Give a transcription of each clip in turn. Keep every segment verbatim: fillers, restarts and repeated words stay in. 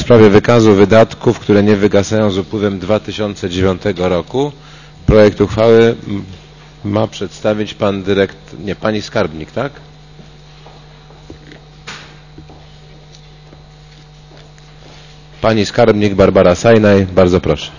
sprawie wykazu wydatków, które nie wygasają z upływem dwa tysiące dziewiątego roku. Projekt uchwały ma przedstawić pan dyrektor, nie, pani skarbnik, tak? Pani skarbnik Barbara Sajnaj, bardzo proszę.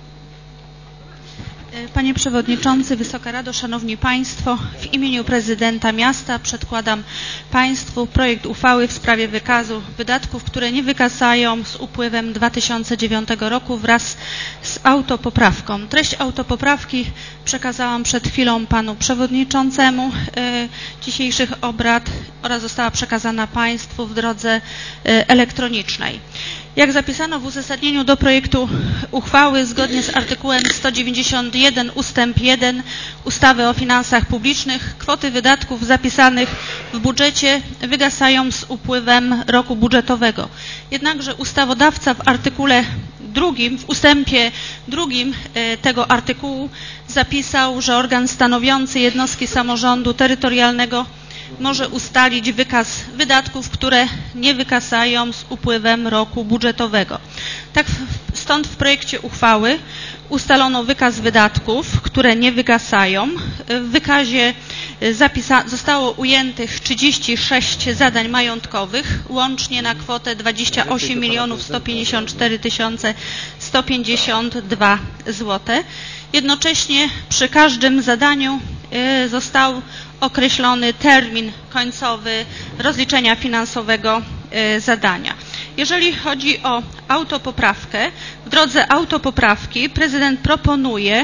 Panie Przewodniczący, Wysoka Rado, Szanowni Państwo, w imieniu Prezydenta Miasta przedkładam Państwu projekt uchwały w sprawie wykazu wydatków, które nie wygasają z upływem dwa tysiące dziewiątego roku wraz z autopoprawką. Treść autopoprawki przekazałam przed chwilą Panu Przewodniczącemu e, dzisiejszych obrad oraz została przekazana Państwu w drodze e, elektronicznej. Jak zapisano w uzasadnieniu do projektu uchwały, zgodnie z artykułem sto dziewięćdziesiąt jeden ustęp jeden ustawy o finansach publicznych, kwoty wydatków zapisanych w budżecie wygasają z upływem roku budżetowego. Jednakże ustawodawca w artykule drugim, w ustępie drugim tego artykułu zapisał, że organ stanowiący jednostki samorządu terytorialnego może ustalić wykaz wydatków, które nie wygasają z upływem roku budżetowego. Tak, stąd w projekcie uchwały ustalono wykaz wydatków, które nie wygasają. W wykazie zapisa zostało ujętych trzydzieści sześć zadań majątkowych, łącznie na kwotę dwadzieścia osiem milionów sto pięćdziesiąt cztery tysiące sto pięćdziesiąt dwa złote. Jednocześnie przy każdym zadaniu został określony termin końcowy rozliczenia finansowego zadania. Jeżeli chodzi o autopoprawkę, w drodze autopoprawki prezydent proponuje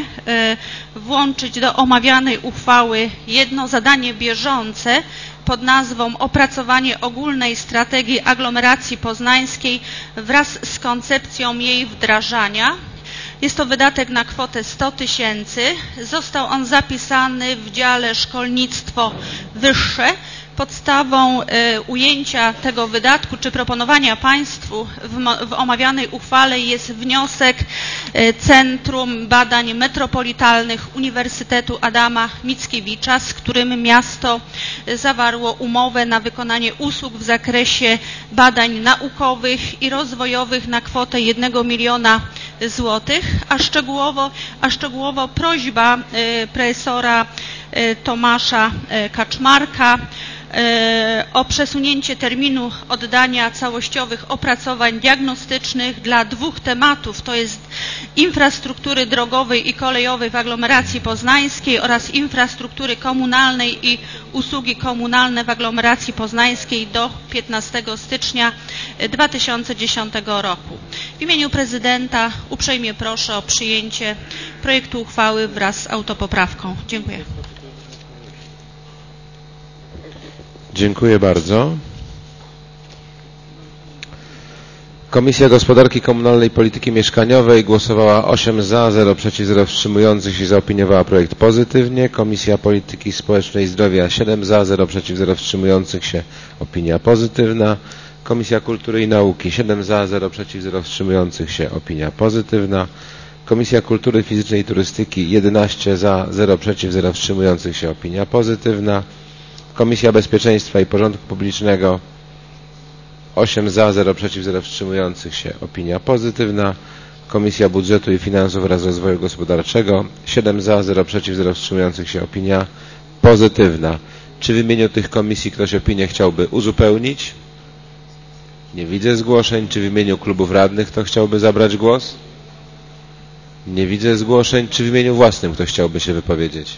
włączyć do omawianej uchwały jedno zadanie bieżące pod nazwą Opracowanie ogólnej strategii aglomeracji poznańskiej wraz z koncepcją jej wdrażania. Jest to wydatek na kwotę sto tysięcy. Został on zapisany w dziale szkolnictwo wyższe. Podstawą y, ujęcia tego wydatku, czy proponowania Państwu w, w omawianej uchwale jest wniosek y, Centrum Badań Metropolitalnych Uniwersytetu Adama Mickiewicza, z którym miasto y, zawarło umowę na wykonanie usług w zakresie badań naukowych i rozwojowych na kwotę jednego miliona złotych, a szczegółowo, a szczegółowo prośba y, profesora y, Tomasza y, Kaczmarka o przesunięcie terminu oddania całościowych opracowań diagnostycznych dla dwóch tematów, to jest infrastruktury drogowej i kolejowej w aglomeracji poznańskiej oraz infrastruktury komunalnej i usługi komunalne w aglomeracji poznańskiej do piętnastego stycznia dwa tysiące dziesiątego roku. W imieniu prezydenta uprzejmie proszę o przyjęcie projektu uchwały wraz z autopoprawką. Dziękuję. Dziękuję bardzo. Komisja Gospodarki Komunalnej i Polityki Mieszkaniowej głosowała osiem za, zero przeciw, zero wstrzymujących się i zaopiniowała projekt pozytywnie. Komisja Polityki Społecznej i Zdrowia siedem za, zero przeciw, zero wstrzymujących się, opinia pozytywna. Komisja Kultury i Nauki siedem za, zero przeciw, zero wstrzymujących się, opinia pozytywna. Komisja Kultury Fizycznej i Turystyki jedenaście za, zero przeciw, zero wstrzymujących się, opinia pozytywna. Komisja Bezpieczeństwa i Porządku Publicznego osiem za, zero przeciw, zero wstrzymujących się, opinia pozytywna. Komisja Budżetu i Finansów oraz Rozwoju Gospodarczego siedem za, zero przeciw, zero wstrzymujących się, opinia pozytywna. Czy w imieniu tych komisji ktoś opinię chciałby uzupełnić? Nie widzę zgłoszeń. Czy w imieniu klubów radnych kto chciałby zabrać głos? Nie widzę zgłoszeń. Czy w imieniu własnym ktoś chciałby się wypowiedzieć?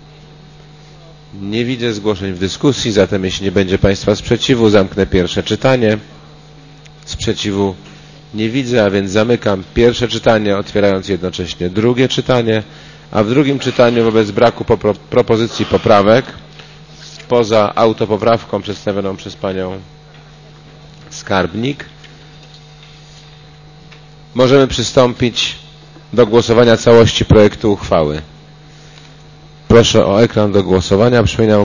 Nie widzę zgłoszeń w dyskusji, zatem jeśli nie będzie Państwa sprzeciwu, zamknę pierwsze czytanie. Sprzeciwu nie widzę, a więc zamykam pierwsze czytanie, otwierając jednocześnie drugie czytanie, a w drugim czytaniu wobec braku popro propozycji poprawek, poza autopoprawką przedstawioną przez Panią Skarbnik, możemy przystąpić do głosowania całości projektu uchwały. Proszę o ekran do głosowania. Przypominam